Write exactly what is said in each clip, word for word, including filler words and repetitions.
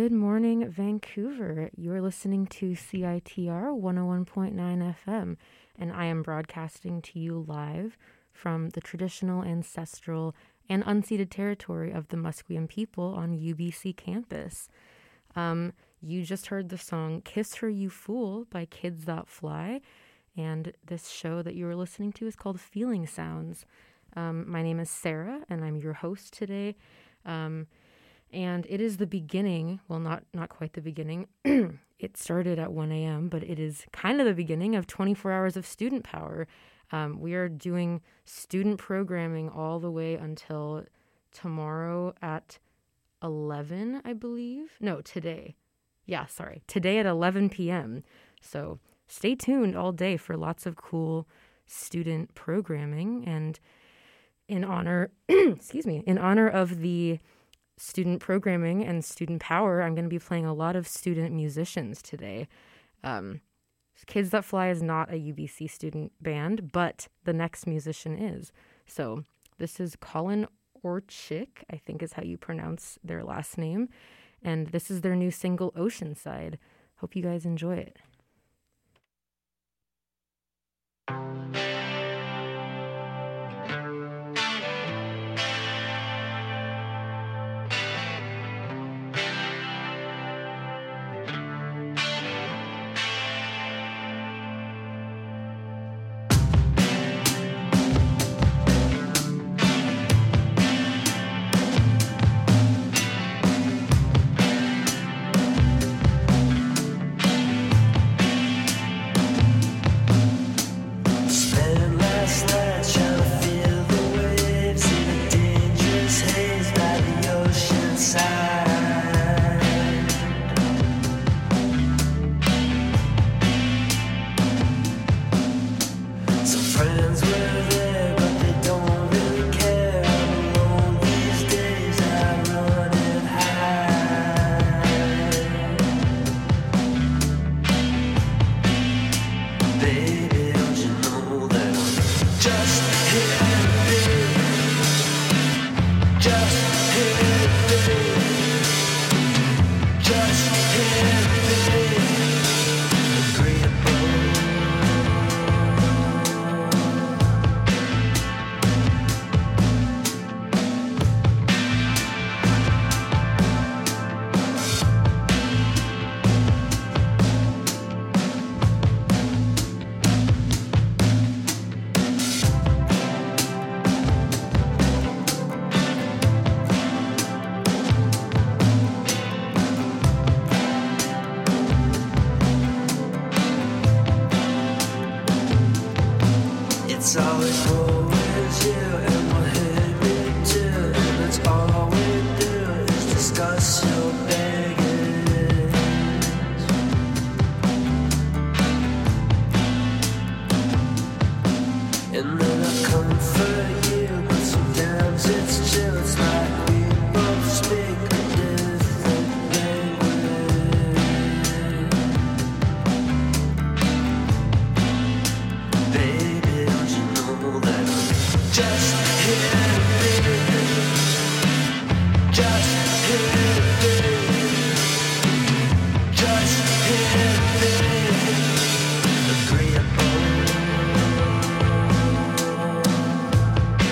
Good morning, Vancouver. You're listening to C I T R one oh one point nine F M, and I am broadcasting to you live from the traditional, ancestral, and unceded territory of the Musqueam people on U B C campus. Um, you just heard the song Kiss Her You Fool by Kids That Fly, and this show that you were listening to is called Feeling Sounds. Um, my name is Sarah, and I'm your host today. Um, And it is the beginning, well, not not quite the beginning. It started at one a.m., but it is kind of the beginning of twenty-four hours of student power. Um, we are doing student programming all the way until tomorrow at eleven, I believe. No, today. Yeah, sorry. Today at eleven p.m. So stay tuned all day for lots of cool student programming. And in honor, excuse me, in honor of the student programming and student power, I'm going to be playing a lot of student musicians today. Um, Kids That Fly is not a U B C student band, but the next musician is. So this is Colin Orchik, I think is how you pronounce their last name. And this is their new single, Oceanside. Hope you guys enjoy it. Agree upon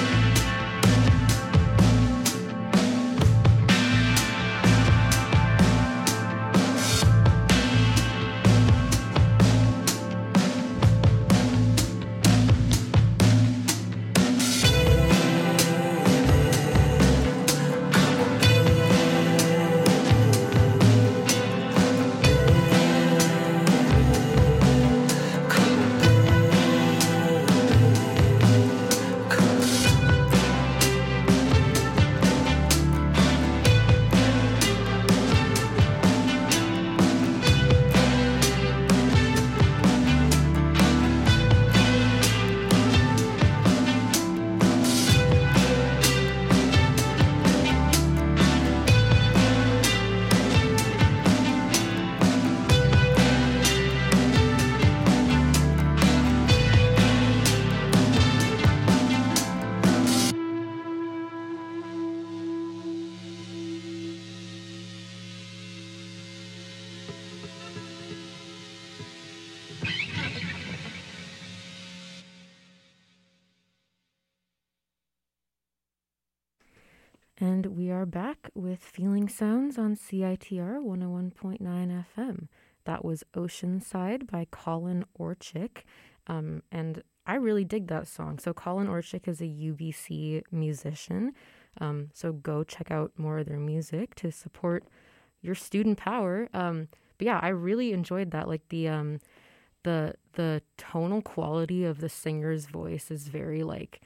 And we are back with Feeling Sounds on C I T R one oh one point nine F M. That was Oceanside by Colin Orchik. Um, and I really dig that song. So Colin Orchik is a U B C musician. Um, so go check out more of their music to support your student power. Um, but yeah, I really enjoyed that. Like the um, the the tonal quality of the singer's voice is very like,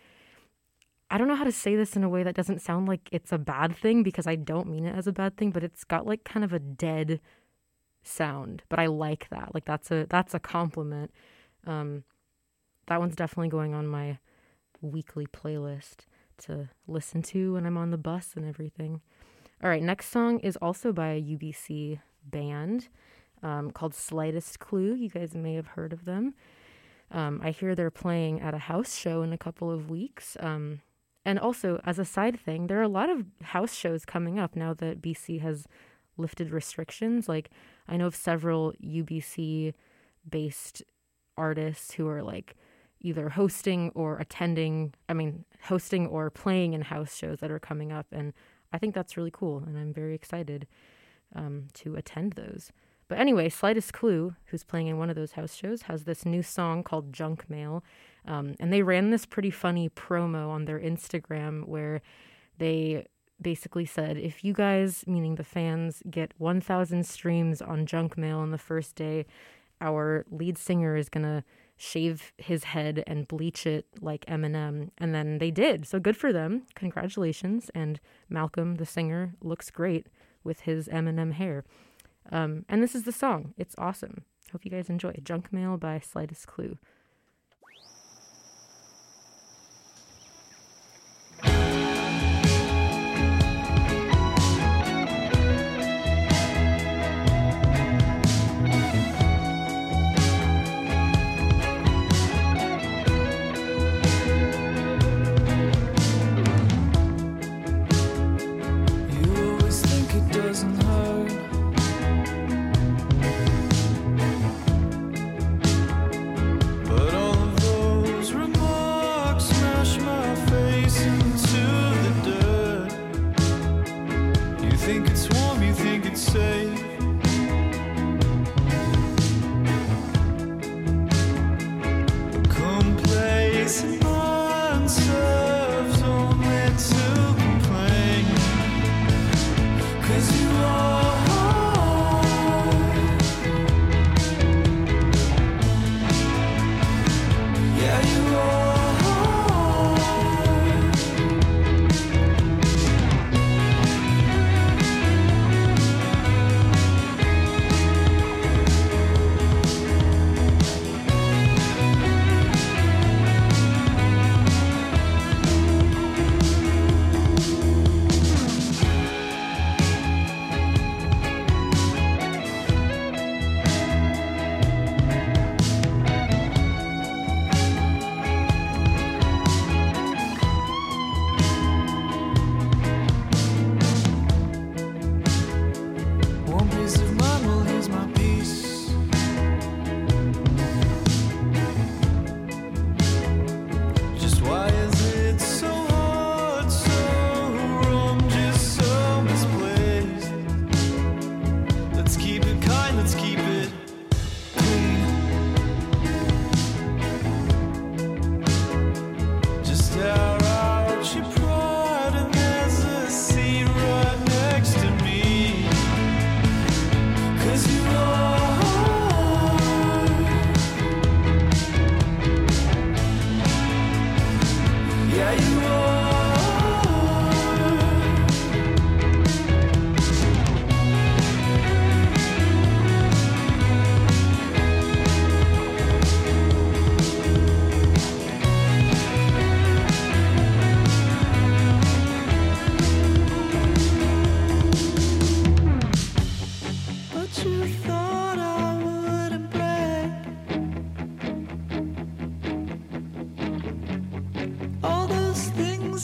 I don't know how to say this in a way that doesn't sound like it's a bad thing, because I don't mean it as a bad thing, but it's got like kind of a dead sound, but I like that. Like that's a that's a compliment. Um, that one's definitely going on my weekly playlist to listen to when I'm on the bus and everything. All right, next song is also by a U B C band um, called Slightest Clue. You guys may have heard of them. Um, I hear they're playing at a house show in a couple of weeks. Um, and also, as a side thing, there are a lot of house shows coming up now that B C has lifted restrictions. Like, I know of several U B C-based artists who are, like, either hosting or attending, I mean, hosting or playing in house shows that are coming up. And I think that's really cool, and I'm very excited um, to attend those. But anyway, Slightest Clue, who's playing in one of those house shows, has this new song called Junk Mail. Um, and they ran this pretty funny promo on their Instagram where they basically said, if you guys, meaning the fans, get one thousand streams on Junk Mail on the first day, our lead singer is going to shave his head and bleach it like Eminem. And then they did. So good for them. Congratulations. And Malcolm, the singer, looks great with his Eminem hair. Um, and this is the song. It's awesome. Hope you guys enjoy. Junk Mail by Slightest Clue. All those things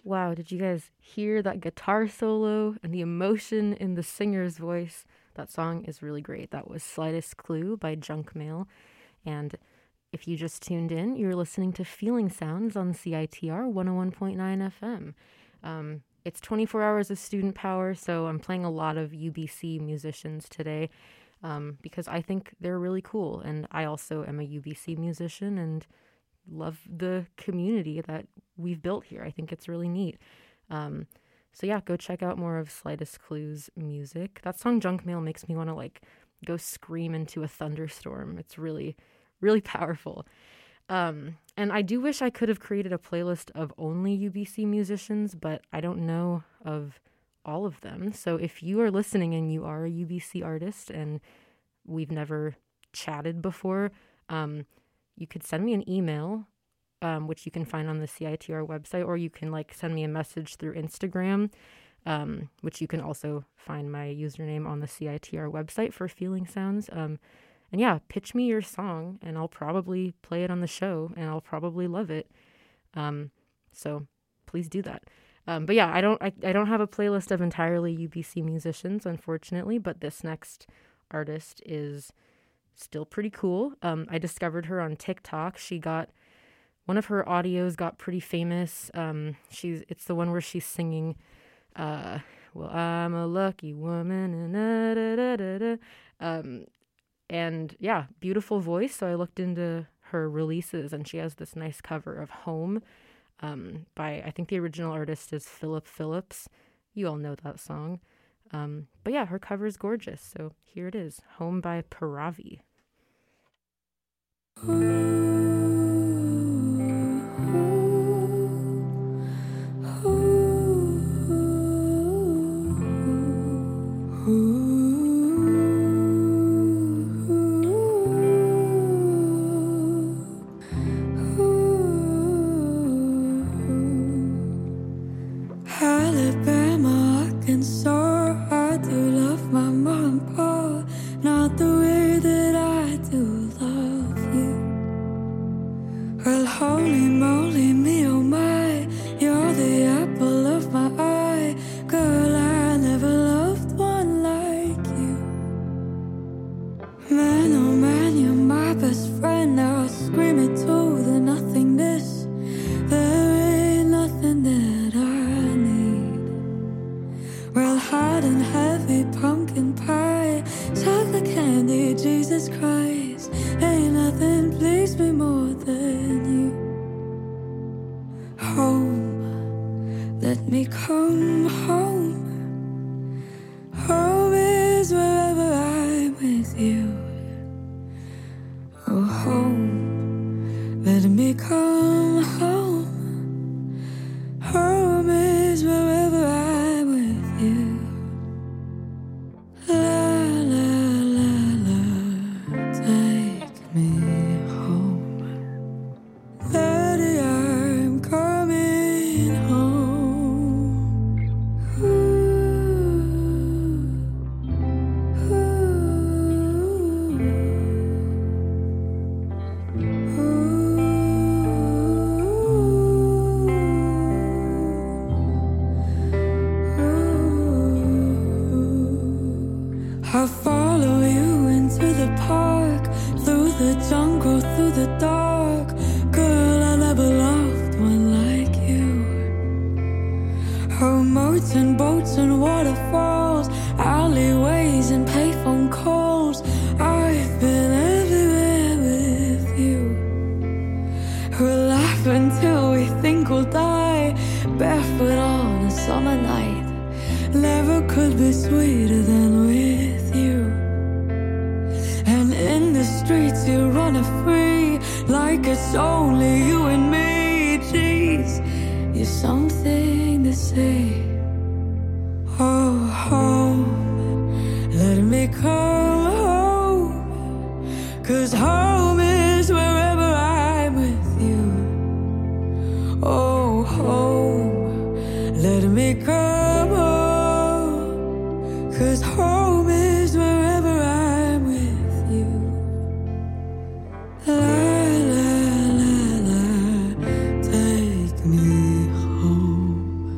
Wow, did you guys hear that guitar solo and the emotion in the singer's voice? That song is really great. That was Slightest Clue by Junk Mail. And if you just tuned in, you're listening to Feeling Sounds on C I T R one oh one point nine F M. Um, it's twenty-four hours of student power, so I'm playing a lot of U B C musicians today um, because I think they're really cool. And I also am a U B C musician and love the community that we've built here. I think it's really neat. Um, so yeah, go check out more of Slightest Clue's music. That song Junk Mail makes me want to like go scream into a thunderstorm. It's really, really powerful. Um, and I do wish I could have created a playlist of only U B C musicians, but I don't know of all of them. So if you are listening and you are a U B C artist and we've never chatted before, um, you could send me an email, um, which you can find on the C I T R website, or you can like send me a message through Instagram, um, which you can also find my username on the C I T R website for Feeling Sounds. Um, and yeah, pitch me your song and I'll probably play it on the show and I'll probably love it. Um, so please do that. Um, but yeah, I don't, I, I don't have a playlist of entirely U B C musicians, unfortunately, but this next artist is still pretty cool. Um, I discovered her on TikTok. She got, one of her audios got pretty famous. Um, she's, it's the one where she's singing, uh, well, I'm a lucky woman, and da, da, da, da, da. Um, and yeah, beautiful voice. So I looked into her releases and she has this nice cover of Home, um, by, I think the original artist is Philip Phillips. You all know that song. Um, but yeah, her cover is gorgeous. So here it is, Home by Paravi. Alabama, Arkansas, I do love my mom and pa, not the way that I do love you. Well, holy moly, me oh my, you're the apple of my eye. Girl, I never loved one like you. Man, oh man, you're my best friend. I'll scream it to the nothingness. There ain't nothing that I need. Well, hot and heavy pumpkin pie, chocolate candy, Jesus Christ, ain't nothing pleased me more than you. Home, let me come home. Home is wherever I'm with you. Oh, home, let me come home. Home is wherever I'm with you. La la la la, take me home. Daddy, I'm coming home. Ooh, ooh, I'll follow you into the park, through the jungle, through the dark. Girl, I never loved one like you. Oh, moats and boats and waterfalls, alleyways and payphone calls. I've been everywhere with you. We'll laugh until we think we'll die, barefoot on a summer night. Never could be sweeter than with you. And in the streets you run free, like it's only you and me. Jeez, you're something to say. Oh, home, let me come home. 'Cause home is wherever I'm with you. Oh, home, let me come home. 'Cause home is wherever I'm with you. La la la la, take me home.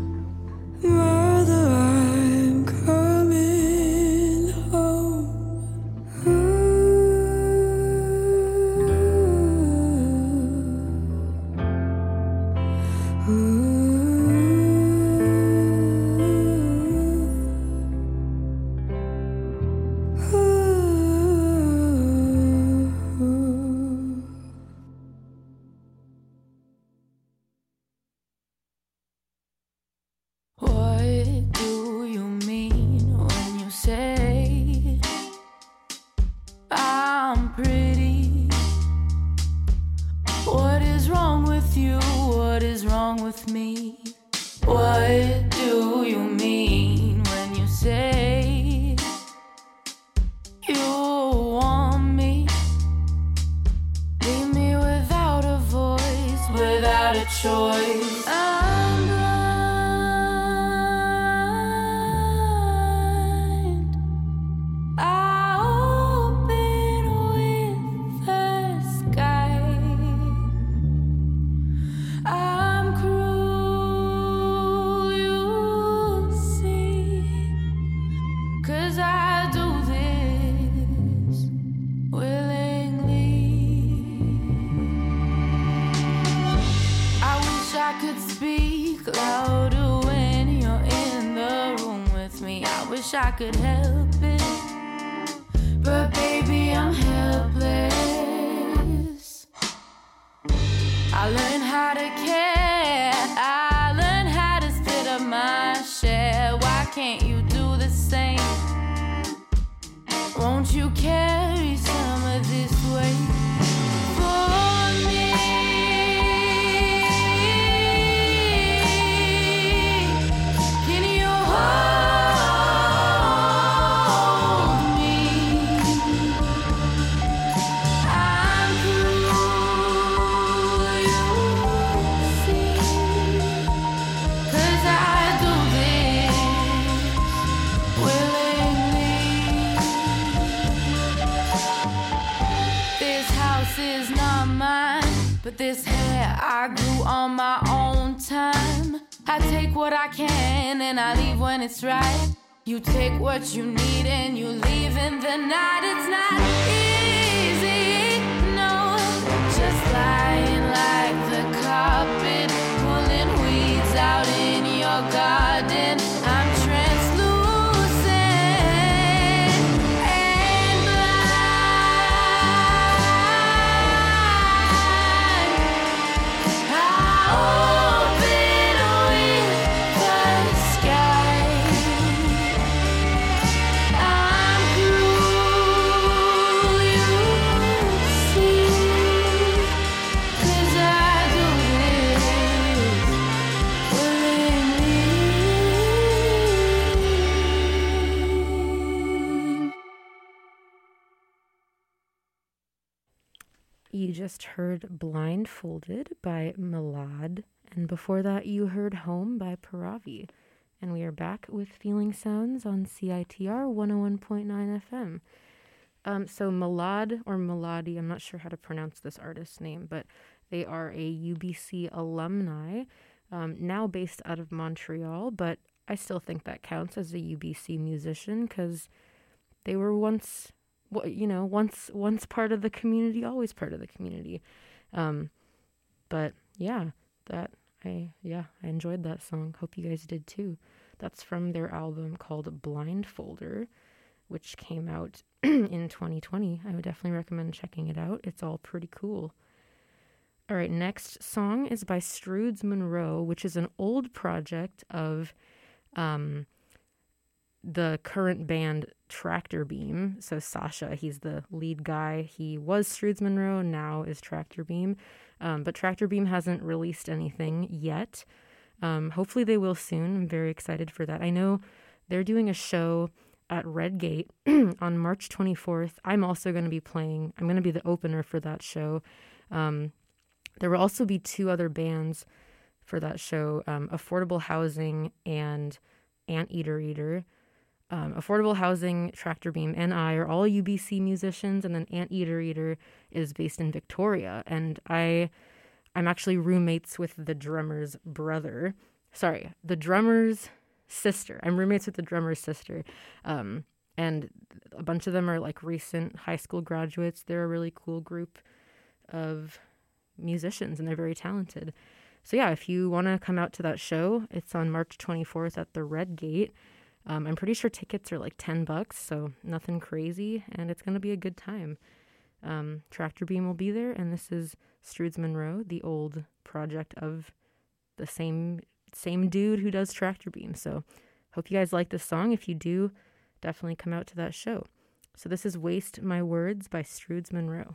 I could help it, but baby, I'm helpless. I learned how to care, I learned how to split up my share. Why can't you do the same? Won't you carry some of this weight for me? Can you hold But this hair I grew on my own time. I take what I can and I leave when it's right. You take what you need and you leave in the night. It's not easy, no. Just lying like the carpet, pulling weeds out in your garden. I'm translucent and blind. Open with the sky. I'm cruel, you see, 'cause I do this willingly. You just heard Blindfolded by Malad, and before that you heard Home by Paravi. And we are back with Feeling Sounds on C I T R one oh one point nine F M. Um, so Malad, or Maladi, I'm not sure how to pronounce this artist's name, but they are a U B C alumni, um, now based out of Montreal, but I still think that counts as a U B C musician because they were once, wh- you know, once once part of the community, always part of the community. Um, but yeah, that I yeah I enjoyed that song. Hope you guys did too. That's from their album called Blindfolder, which came out in twenty twenty. I would definitely recommend checking it out. It's all pretty cool. All right, next song is by Strudes Monroe, which is an old project of um, the current band Tractor Beam. So Sasha, he's the lead guy. He was Strudes Monroe, now is Tractor Beam. Um, but Tractor Beam hasn't released anything yet. Um, hopefully they will soon. I'm very excited for that. I know they're doing a show at Redgate on March twenty-fourth. I'm also going to be playing. I'm going to be the opener for that show. Um, there will also be two other bands for that show, um, Affordable Housing and Anteater Eater. Um, Affordable Housing, Tractor Beam, and I are all U B C musicians, and then Anteater Eater is based in Victoria. And I, I'm actually roommates with the drummer's brother. Sorry, the drummer's sister. I'm roommates with the drummer's sister. Um, and a bunch of them are like recent high school graduates. They're a really cool group of musicians, and they're very talented. So yeah, if you want to come out to that show, it's on March twenty-fourth at the Red Gate. Um, I'm pretty sure tickets are like ten bucks, so nothing crazy, and it's going to be a good time. Um, Tractor Beam will be there, and this is Strudes Monroe, the old project of the same same dude who does Tractor Beam. So hope you guys like this song. If you do, definitely come out to that show. So this is Waste My Words by Strudes Monroe.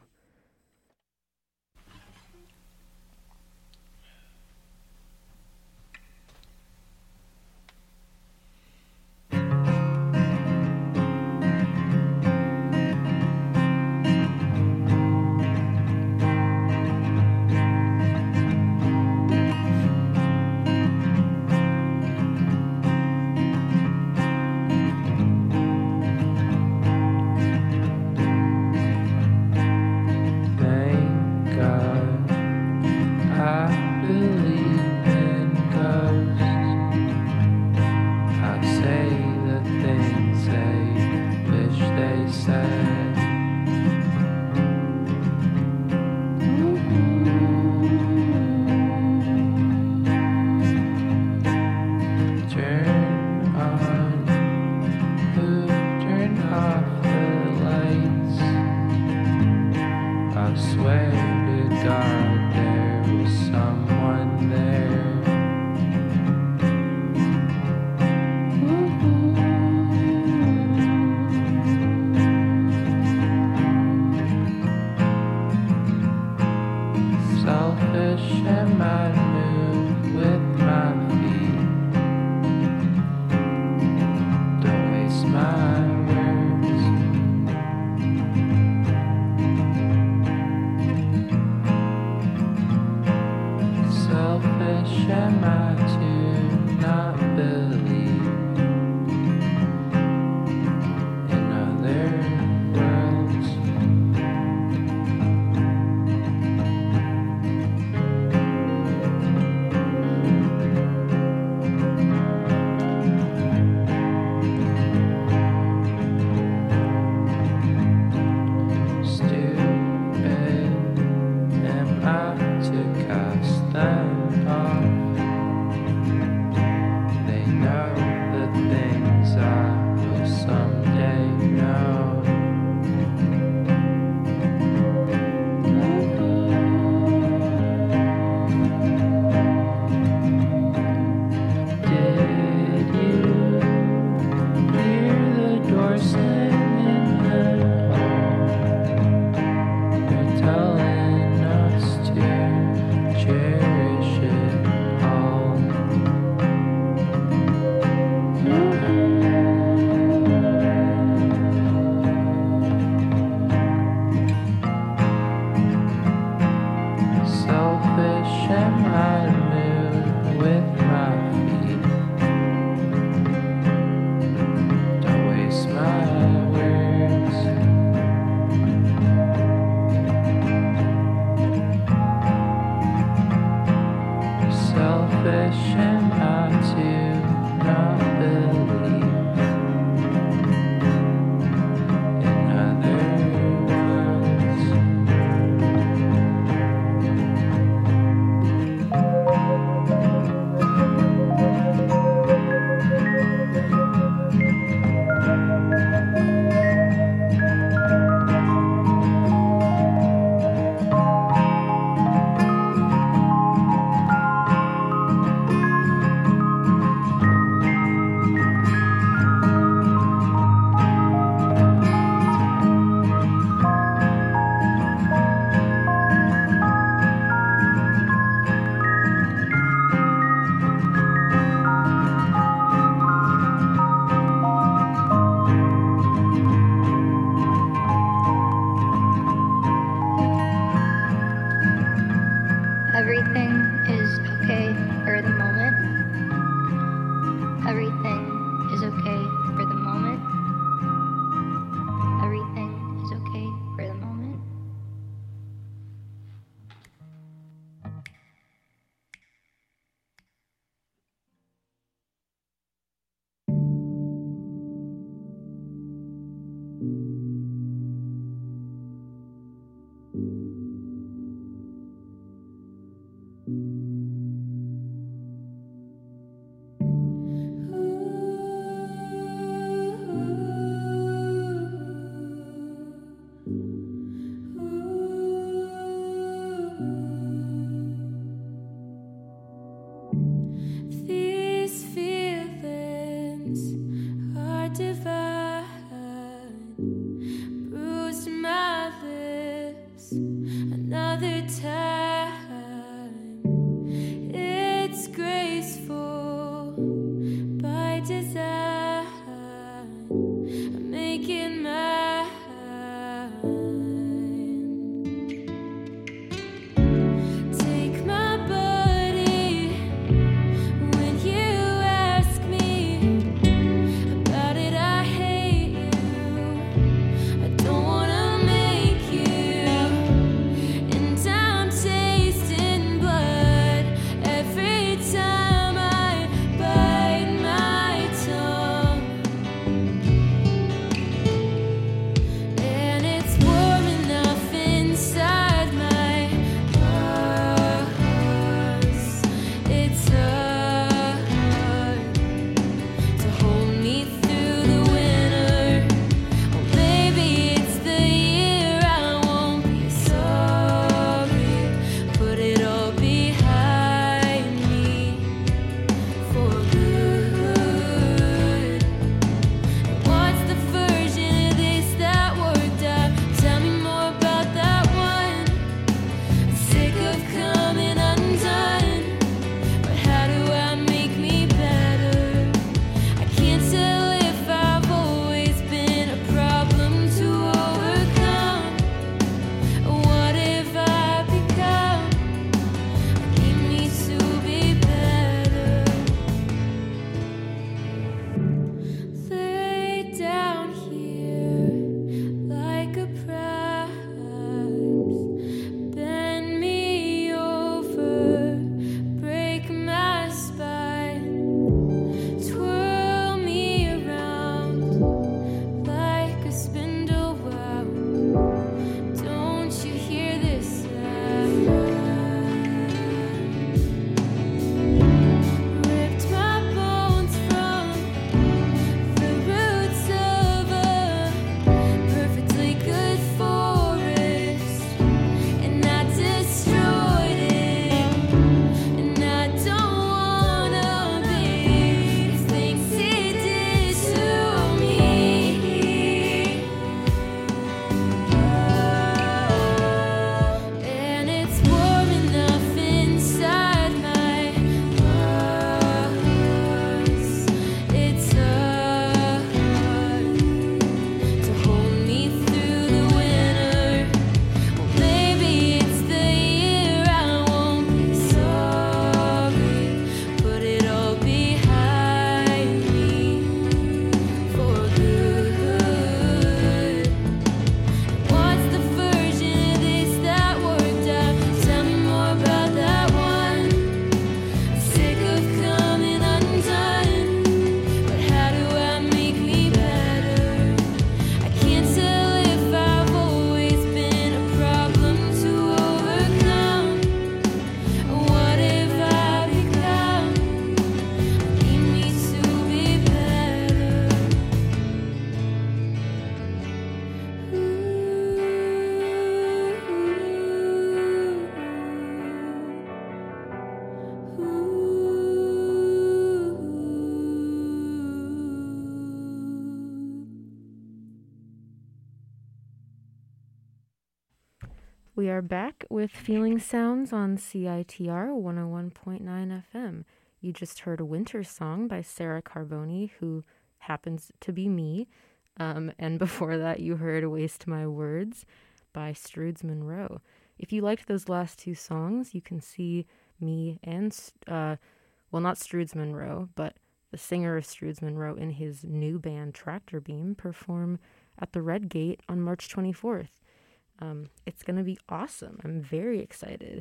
We are back with Feeling Sounds on C I T R one oh one point nine F M. You just heard a winter song by Sarah Carboni, who happens to be me. Um, and before that, you heard Waste My Words by Strudes Monroe. If you liked those last two songs, you can see me and, uh, well, not Strudes Monroe, but the singer of Strudes Monroe in his new band Tractor Beam perform at the Red Gate on March twenty-fourth. Um, it's going to be awesome. I'm very excited.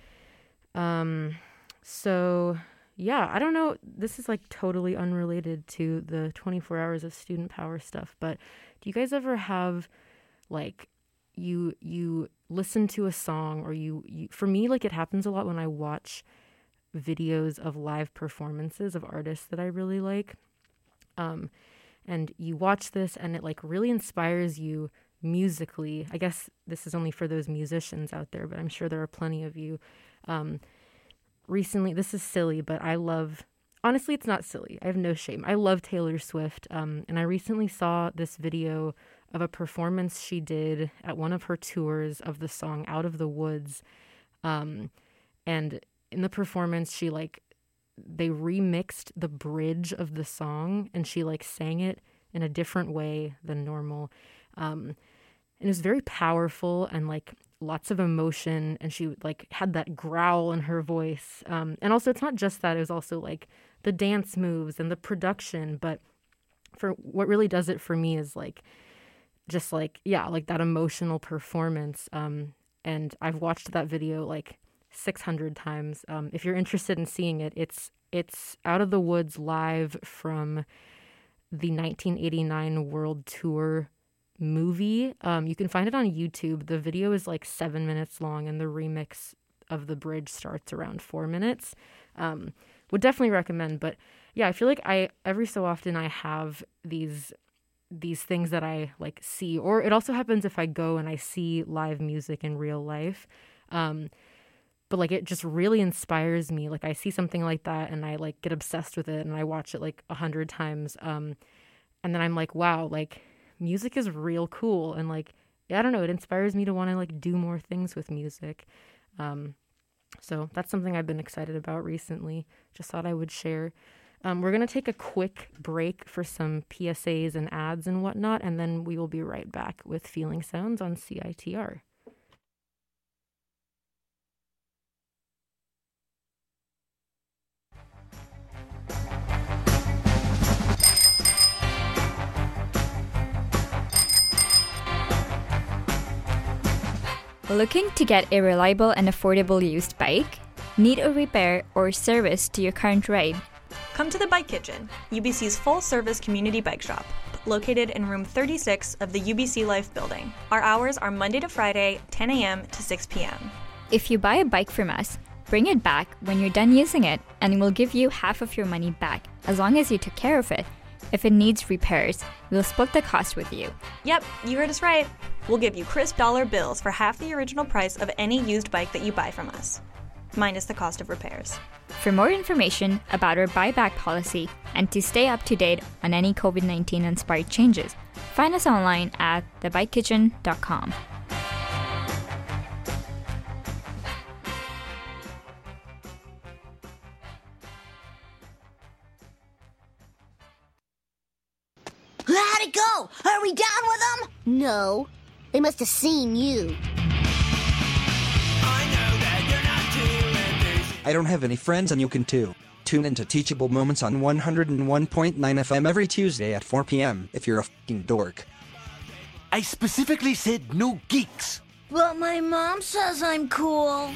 Um, so, yeah, I don't know. This is like totally unrelated to the twenty-four hours of student power stuff, but do you guys ever have like you you listen to a song or you, you for me, like it happens a lot when I watch videos of live performances of artists that I really like. Um, and you watch this and it like really inspires you musically. I guess this is only for those musicians out there, but I'm sure there are plenty of you. Um, recently, this is silly, but I love, honestly, it's not silly. I have no shame. I love Taylor Swift. Um, and I recently saw this video of a performance she did at one of her tours of the song Out of the Woods. Um, and in the performance, she like, they remixed the bridge of the song and she like sang it in a different way than normal. Um, and it was very powerful and like lots of emotion. And she like had that growl in her voice. Um, and also it's not just that, it was also like the dance moves and the production. But for what really does it for me is like, just like, yeah, like that emotional performance. Um, and I've watched that video like six hundred times. Um, if you're interested in seeing it, it's it's Out of the Woods live from the nineteen eighty-nine World Tour movie. Um, you can find it on YouTube. The video is like seven minutes long and the remix of the bridge starts around four minutes. Um, would definitely recommend. But yeah, I feel like I every so often I have these these things that I like see, or it also happens if I go and I see live music in real life. Um, But like it just really inspires me. Like I see something like that and I like get obsessed with it and I watch it like a hundred times. Um, and then I'm like, wow, like music is real cool. And like, I don't know, it inspires me to want to like do more things with music. Um, so that's something I've been excited about recently. Just thought I would share. Um, we're going to take a quick break for some P S As and ads and whatnot. And then we will be right back with Feeling Sounds on C I T R. Looking to get a reliable and affordable used bike? Need a repair or service to your current ride? Come to the Bike Kitchen, U B C's full-service community bike shop, located in room thirty-six of the U B C Life building. Our hours are Monday to Friday, ten a.m. to six p.m. If you buy a bike from us, bring it back when you're done using it, and we'll give you half of your money back, as long as you took care of it. If it needs repairs, we'll split the cost with you. Yep, you heard us right. We'll give you crisp dollar bills for half the original price of any used bike that you buy from us, minus the cost of repairs. For more information about our buyback policy and to stay up to date on any COVID nineteen inspired changes, find us online at the bike kitchen dot com. How'd it go? Are we done with them? No. They must have seen you. I don't have any friends and you can too. Tune into Teachable Moments on one oh one point nine F M every Tuesday at four p.m. if you're a f***ing dork. I specifically said no geeks. But my mom says I'm cool.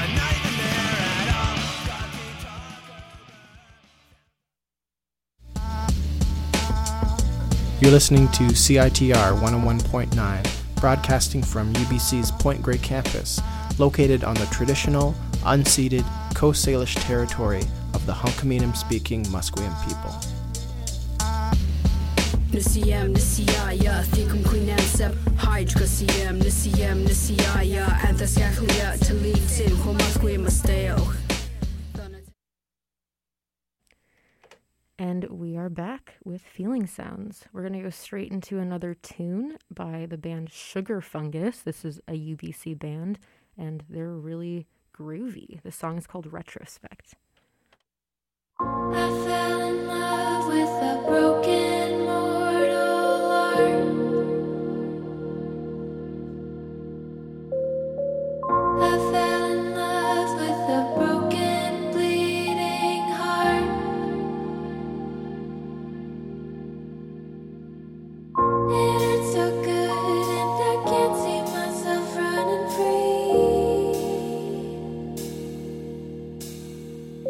You're listening to C I T R one oh one point nine, broadcasting from U B C's Point Grey campus, located on the traditional, unceded Coast Salish territory of the Hunkaminam-speaking Musqueam people. Nisiyam nisiyaya thikum queenansep hydra siyam nisiyam nisiyaya anthasyakhlia talitin homasqueam masteo. And we are back with Feeling Sounds. We're going to go straight into another tune by the band Sugar Fungus. This is a U B C band, and they're really groovy. The song is called Retrospect. I fell in love with a broken mortal heart. I fell in love with a broken, bleeding heart. It hurts so good, and I can't see myself running free.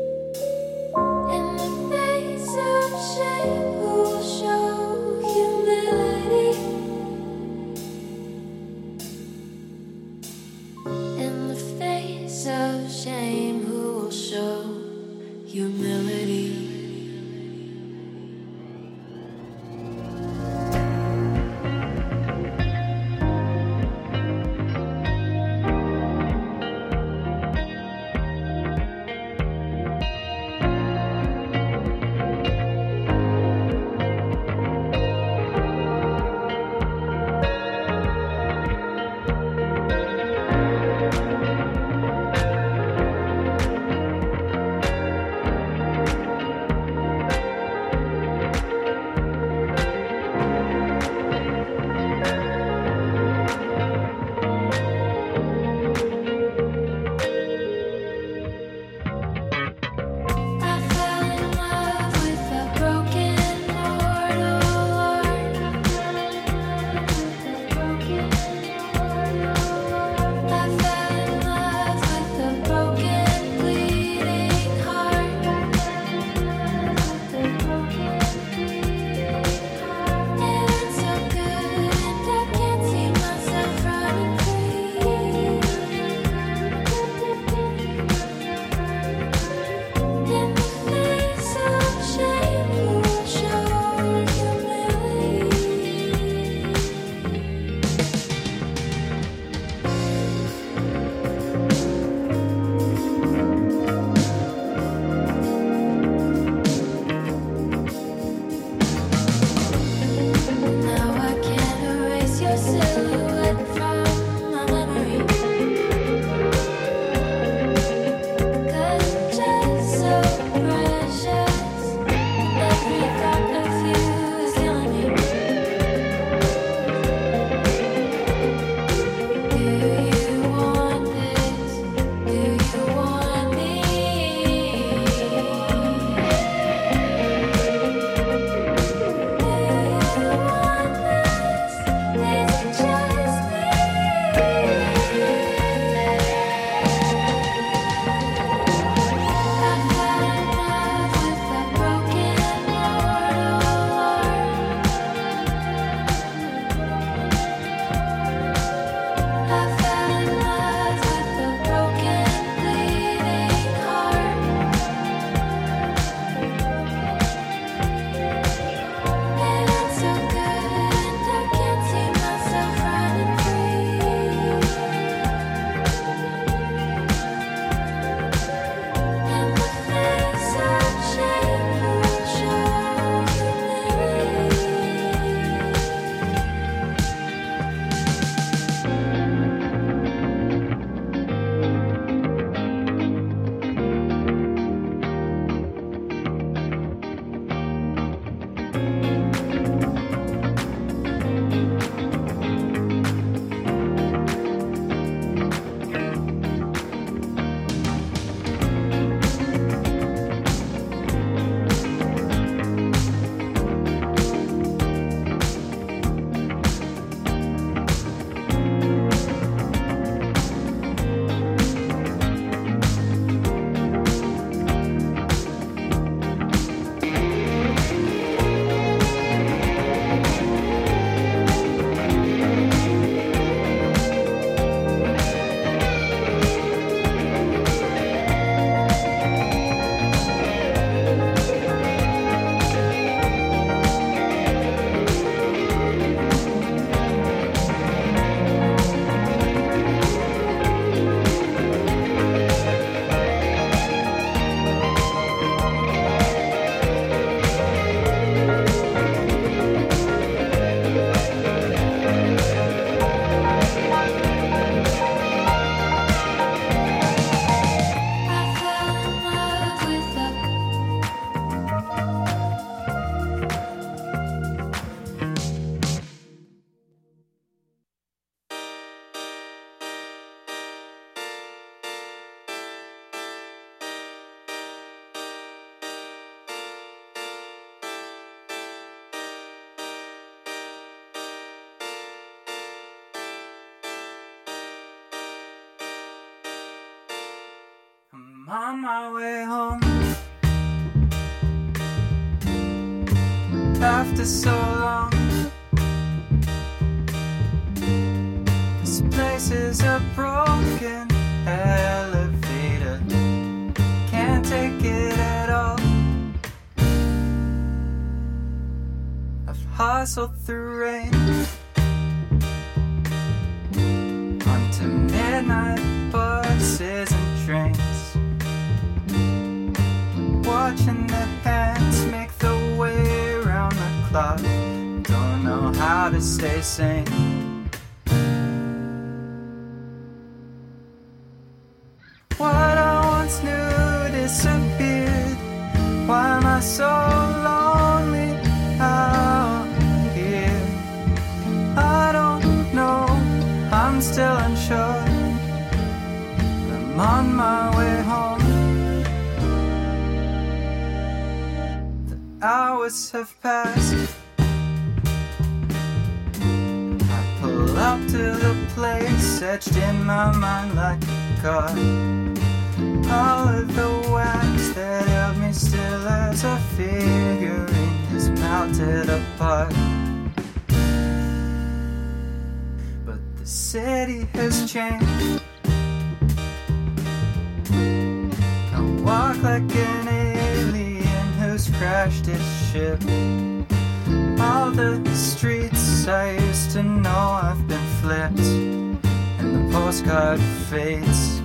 I'm on my way home after so long. This place is a broken elevator, can't take it at all. I've hustled through rain onto midnight buses and trains, watching the hands make the way around the clock. Don't know how to stay sane. What I once knew disappeared. Why am I so lonely out here? I don't know, I'm still unsure. I'm on my way home. The hours have passed. I pull up to the place etched in my mind like a card. All of the wax that held me still as a figurine has melted apart. But the city has changed. I walk like an alien who's crashed his ship. All the streets I used to know have been flipped, and the postcard fades.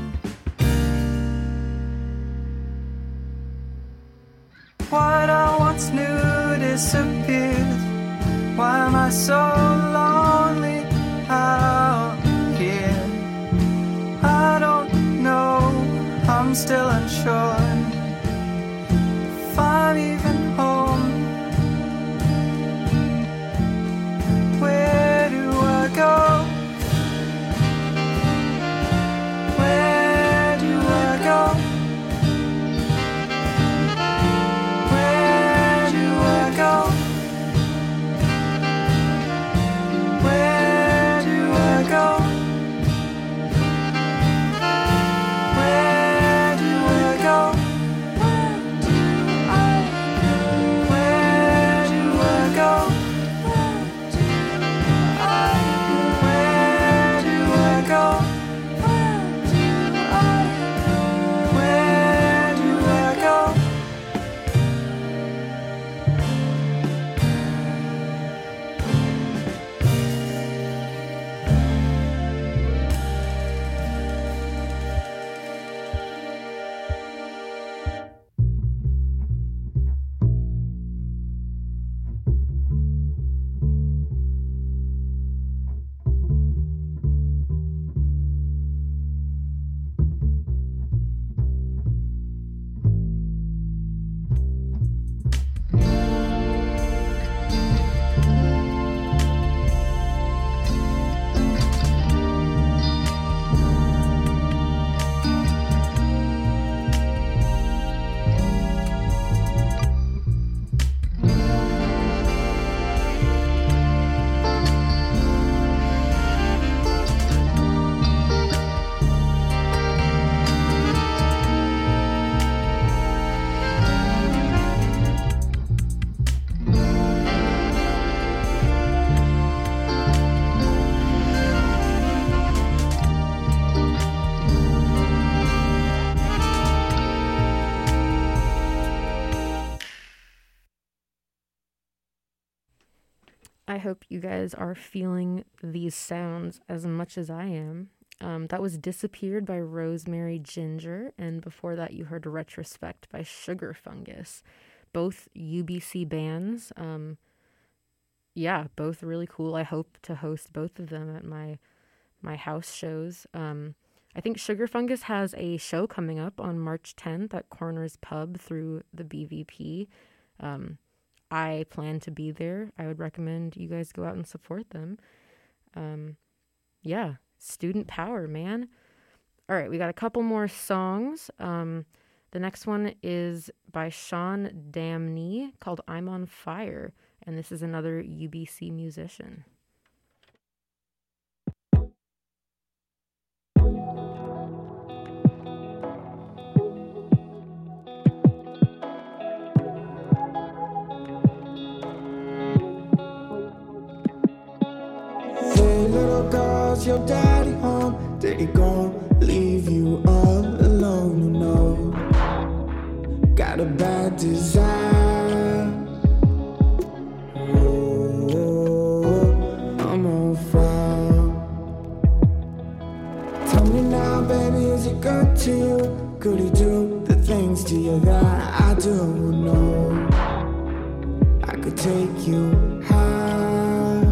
What I once knew disappeared. Why am I so lonely out here? I don't know, I'm still unsure if I'm even home. Where do I go? Where do I go? Where do I go? Where do I go? Where do I go? Where do I go? Where do I go? Where do I go? I hope you guys are feeling these sounds as much as I am. Um, that was Disappeared by Rosemary Ginger, and before that you heard Retrospect by Sugar Fungus. Both U B C bands. Um, yeah, both really cool. I hope to host both of them at my my house shows. Um, I think Sugar Fungus has a show coming up on March tenth at Corners Pub through the B V P. Um, I plan to be there. I would recommend you guys go out and support them. Um, yeah, student power, man. All right, we got a couple more songs. Um, the next one is by Sean Damney called I'm on Fire, and this is another U B C musician. is your daddy home? Did he gon' leave you all alone? No, got a bad desire. Oh, I'm on fire. Tell me now, baby, is it good to you? Could he do the things to you that I do? No, I could take you high.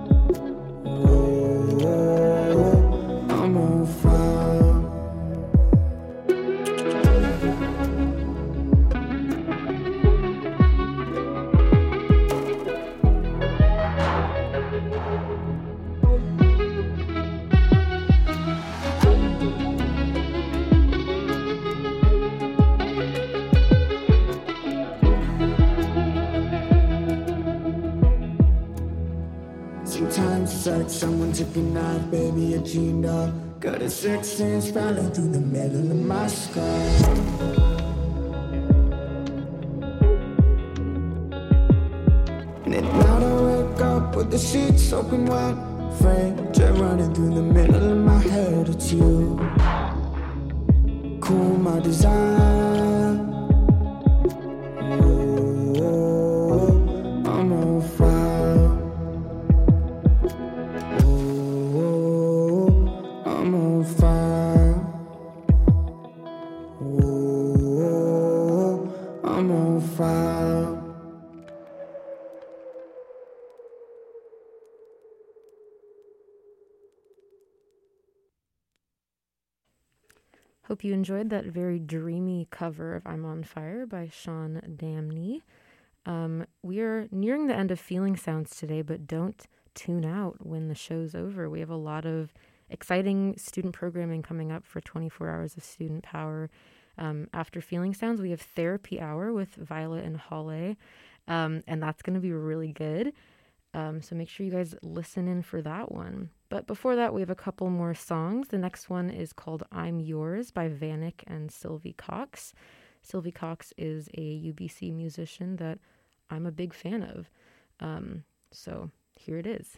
Oh, I'm on fire. Sometimes it's like someone took a knife, baby, a gene dog. Got a six sense falling through the middle of my skull. And at night I wake up with the sheets soaking wet. French running through the middle of my head. It's you, cool my desire. Oh, I'm on fire. I'm on fire. Oh, I'm on fire. Hope you enjoyed that very dreamy cover of I'm on Fire by Sean Damney. Um, we are nearing the end of Feeling Sounds today, but don't tune out when the show's over. We have a lot of exciting student programming coming up for twenty-four hours of student power. Um, after Feeling Sounds, we have Therapy Hour with Violet and Halle, um, and that's going to be really good. Um, so make sure you guys listen in for that one. But before that, we have a couple more songs. The next one is called I'm Yours by Vanek and Sylvie Cox. Sylvie Cox is a U B C musician that I'm a big fan of. Um, so here it is.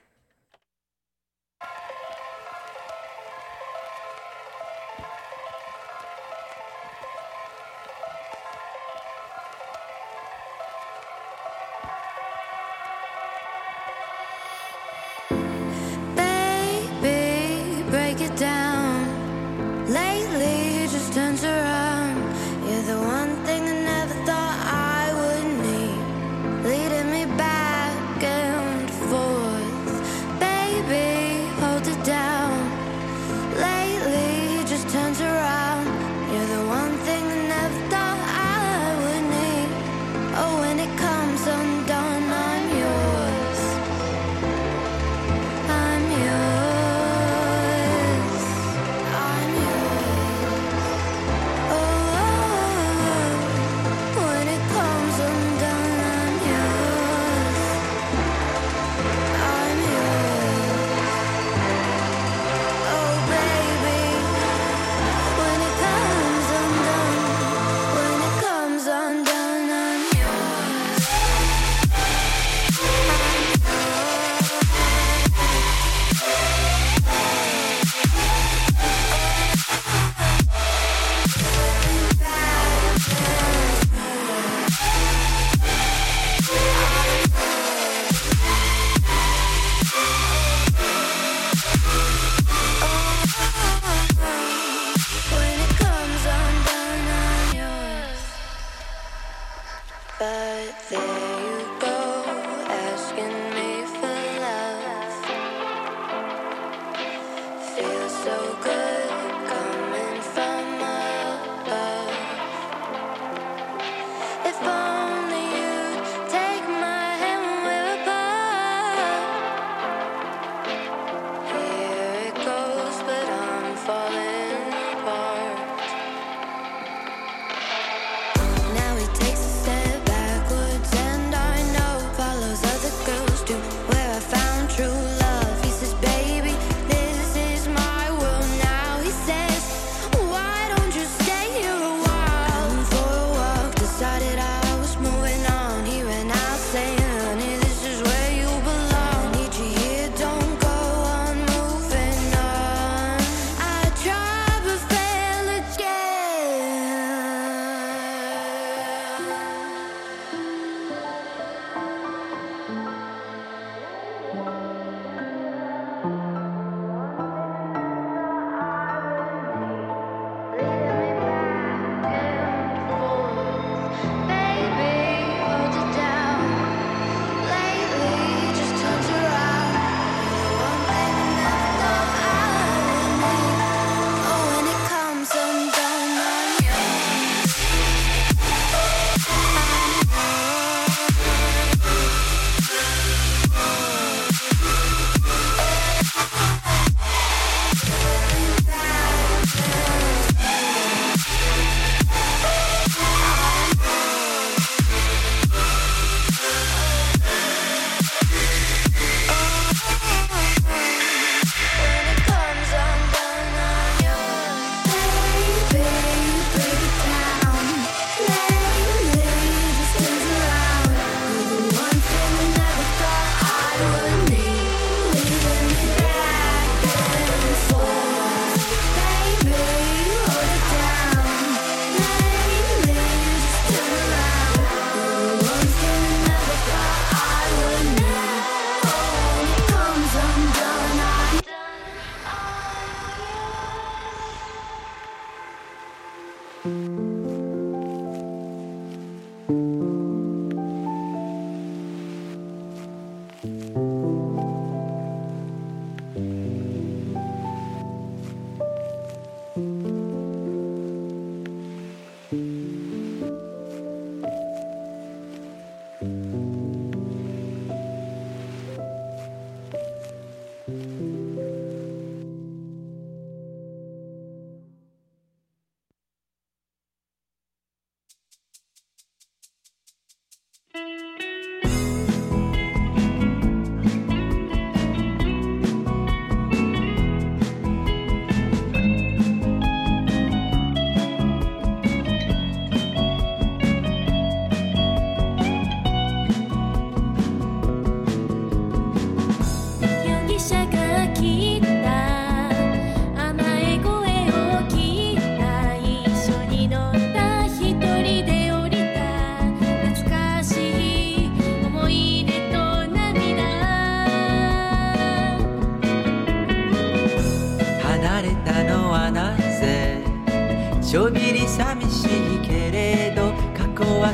Now he takes a step backwards and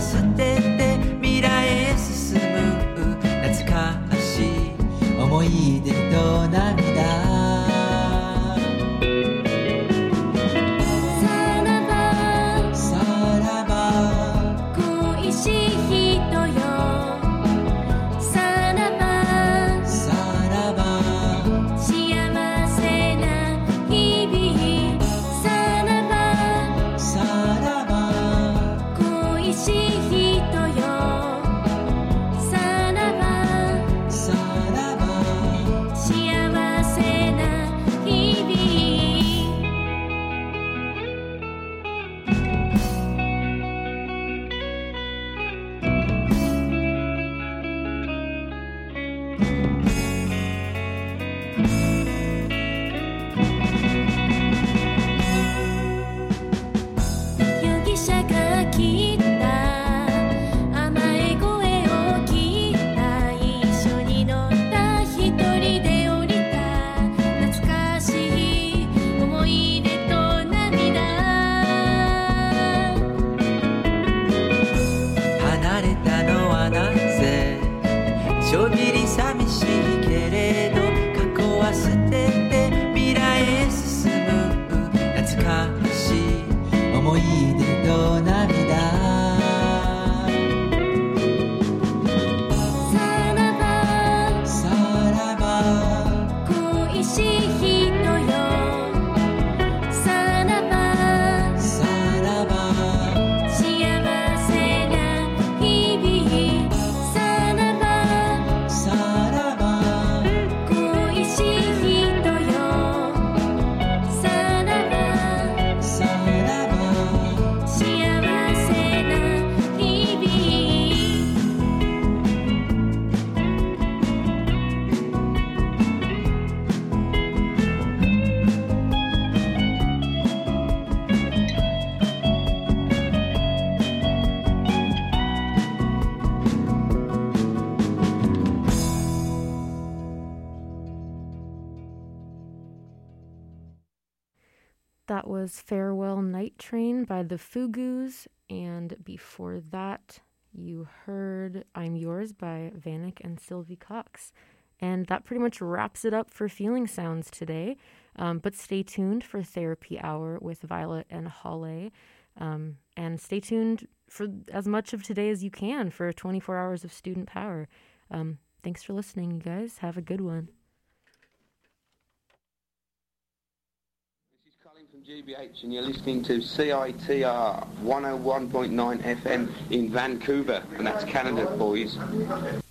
捨てて未来へ進む懐かしい思い出と涙 That was Farewell Night Train by the Fugus, and before that you heard I'm Yours by Vanek and Sylvie Cox. And that pretty much wraps it up for Feeling Sounds today. Um, but stay tuned for Therapy Hour with Violet and Halle. Um, and stay tuned for as much of today as you can for twenty-four hours of student power. Um, thanks for listening, you guys. Have a good one. From G B H and you're listening to C I T R one oh one point nine F M in Vancouver, and that's Canada, boys.